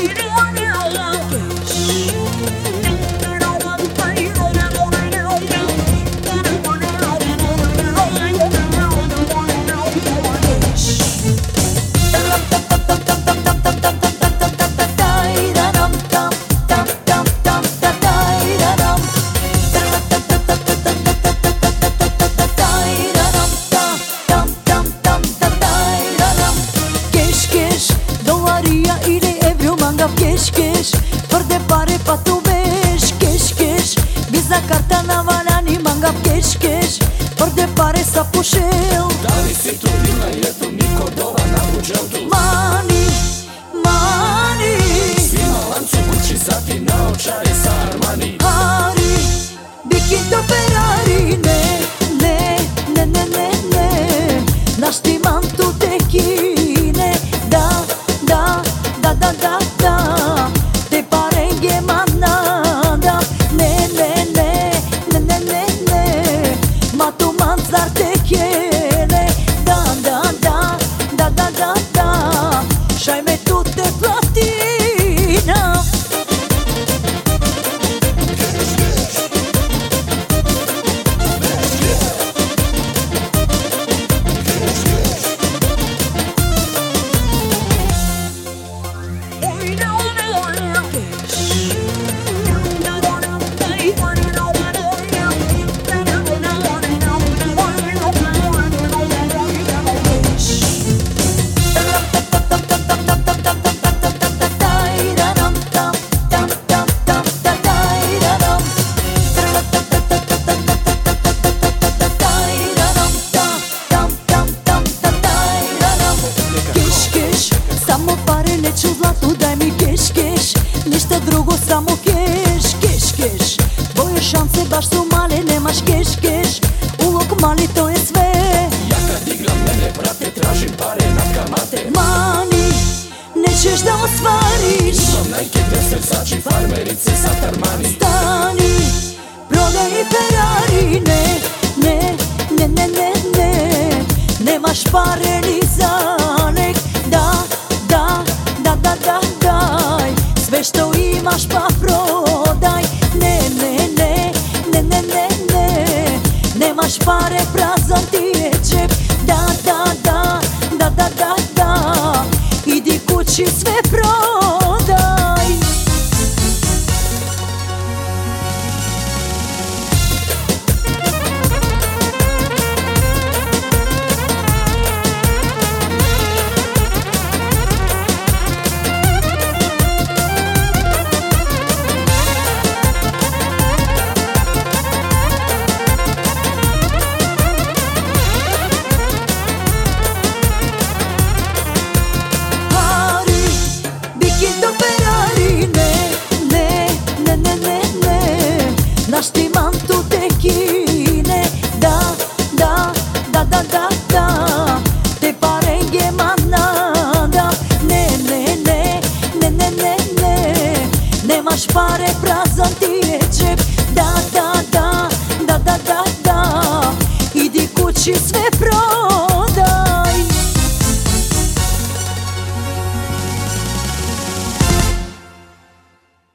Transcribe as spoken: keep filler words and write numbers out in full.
Kesh kesh, për de pare pa tu vesh. Kesh kesh, biza karta na valani manga. Kesh kesh, për de pare sa pushel. Dali si tu vina jetu niko dova na buđeltu. Mani, mani, Svima lancu Gucci sati na očari sa Armani. Hari, bikito Ferrari. Ne, ne, ne, ne, ne, ne, naš ti mantu te kine. Da, da, da, da, da, da, te parenghe manada. Ne, ne, ne, ne, ne, ne, ne, ma tu manzar te chiede. Da, da, da, da, da, da, da, šajme tutte platina. Samo pare neću zlatu, daj mi keš, keš, ništa drugo, samo keš, keš, keš. Tvoje šanse baš su male, nemaš keš, keš, ulog mali to je sve. Ja kad igram mene brate, tražim pare na kamate. Mani, nećeš da ostvariš. Imam Nike, Versace, farmerice, sat Armani. Stani, prodaj Ferrari. Ne, ne, ne, ne, ne, ne, nemaš pare ni za nek. Da, da, da, da, da, daj, sve što imaš pa prodaj. Ne, ne, ne, ne, ne, ne, ne, nemaš pare, prazan ti je džep. Da, da, da, da, da, da, da, idi kući sve